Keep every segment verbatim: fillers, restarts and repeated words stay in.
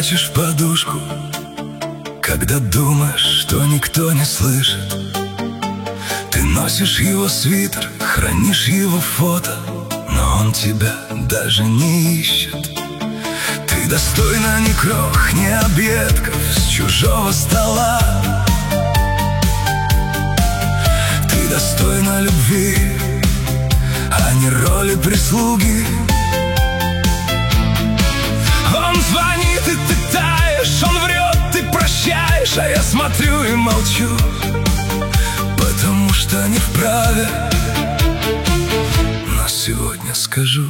плачешь в подушку, когда думаешь, что никто не слышит. Ты носишь его свитер, хранишь его фото, но он тебя даже не ищет. Ты достойна ни крох, ни объедков с чужого стола. Ты достойна любви, а не роли прислуги. Он звонит, и ты таешь, он врет, ты прощаешь, а я смотрю и молчу, потому что не вправе. Но сегодня скажу.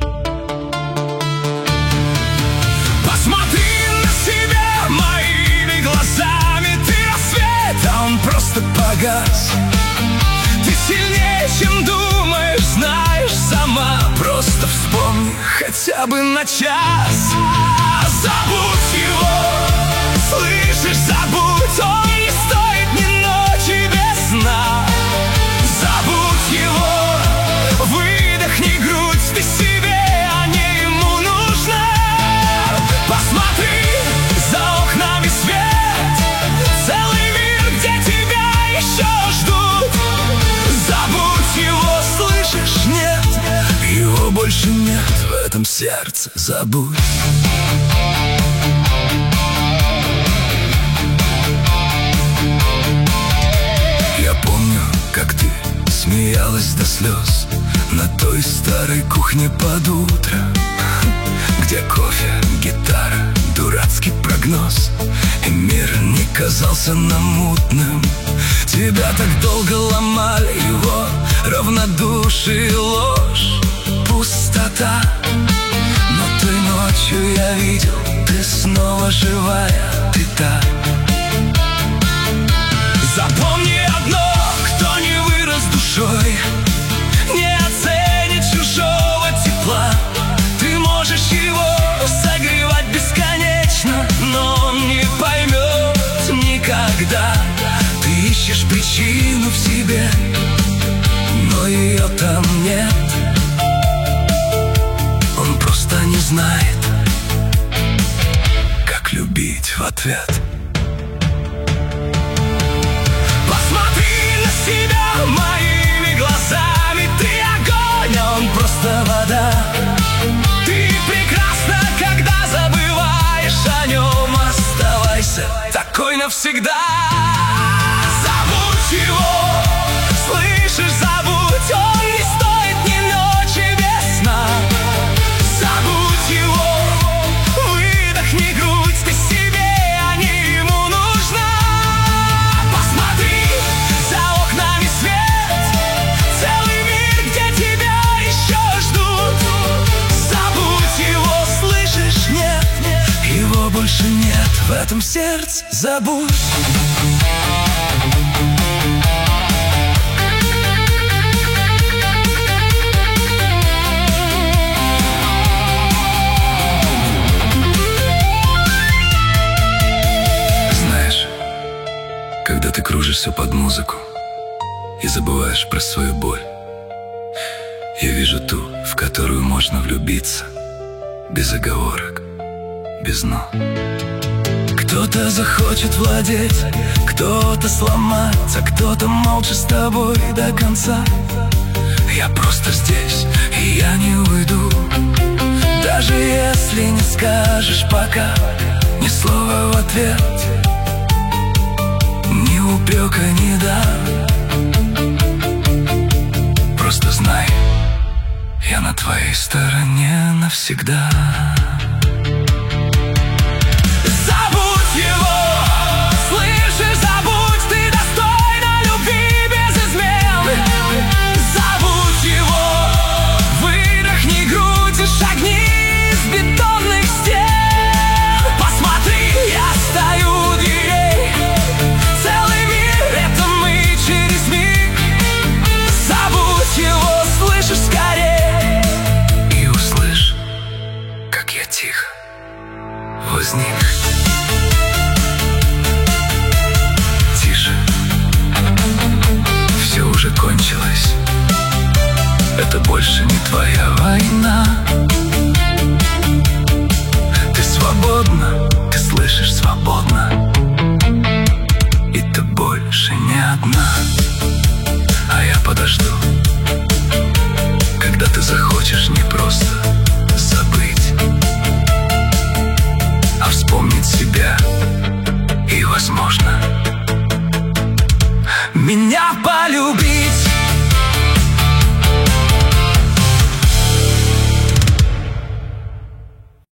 Посмотри на себя моими глазами. Ты рассвет, а он просто погас. Ты сильнее, чем думаешь, знаешь сама. Просто вспомни хотя бы на час. Забудь его, слышишь, забудь. Он не стоит ни ночи без сна. Забудь его, выдохни грудь. Ты себе, а не ему нужна. Посмотри, за окнами свет, целый мир, где тебя еще ждут. Забудь его, слышишь, нет, его больше нет в этом сердце. Забудь. Я помню, как ты смеялась до слез на той старой кухне под утро, где кофе, гитара, дурацкий прогноз, и мир не казался нам мутным. Тебя так долго ломали его равнодушие и ложь, пустота. Но той ночью я видел, ты снова живая, ты та. Запомни одно, кто не вырос душой, не оценит чужого тепла. Ты можешь его согревать бесконечно, но он не поймет никогда. Ты ищешь причину в себе, но ее там нет. Он просто не знает, как любить в ответ. Посмотри на себя моими глазами. Ты огонь, а он просто вода. Ты прекрасна, когда забываешь о нем. Оставайся такой навсегда. Забудь его, слышишь, забудь. Он не стоит ни ночи без сна. Забудь его, выдохни грудь. Ты себе, а не ему нужна. Посмотри, за окнами свет, целый мир, где тебя еще ждут. Забудь его, слышишь, нет, его больше нет в этом сердце. Забудь. Знаешь, когда ты кружишься под музыку и забываешь про свою боль, я вижу ту, в которую можно влюбиться без оговорок, без «но». Кто-то захочет владеть, кто-то сломать, а кто-то молча с тобой до конца. Я просто здесь, и я не уйду, даже если не скажешь пока ни слова в ответ, ни упрека не дам. Просто знай, я на твоей стороне навсегда. Тихо возник.